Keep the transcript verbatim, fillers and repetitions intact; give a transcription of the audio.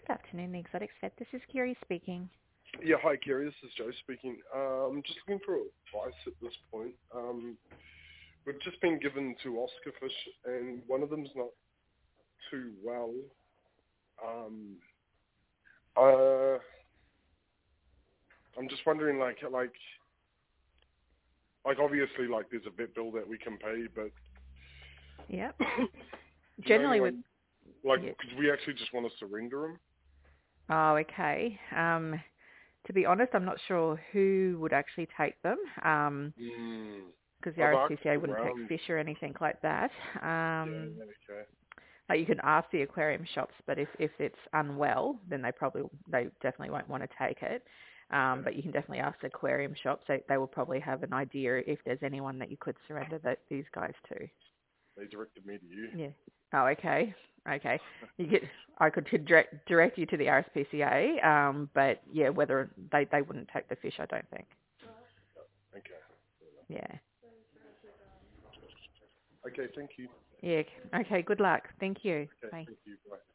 Good afternoon, the Exotics Vet. This is Kiri speaking. Yeah, hi Kerry, this is Joe speaking. Um, just looking for advice at this point. Um, we've just been given two Oscar fish, and one of them's not too well. Um, uh, I'm just wondering, like, like, like obviously, like, there's a vet bill that we can pay, but Yep. do you know Generally with... anyone, like, Yeah. because we actually just want to surrender them? Oh, okay. Um, to be honest, I'm not sure who would actually take them um, Mm. because the I've R S P C A asked wouldn't take around. fish or anything like that. Um, Yeah, okay. like you can ask the aquarium shops, but if, if it's unwell, then they probably, they definitely won't want to take it. Um, Yeah. but you can definitely ask the aquarium shops. They, they will probably have an idea if there's anyone that you could surrender that, these guys to. They directed me to you. Yeah. Oh, okay. Okay. You get. I could t- direct direct you to the R S P C A, um, but yeah, whether they they wouldn't take the fish, I don't think. Okay. Yeah. Okay, thank you. Yeah. Okay. Good luck. Thank you. Okay, Bye. thank you. Bye.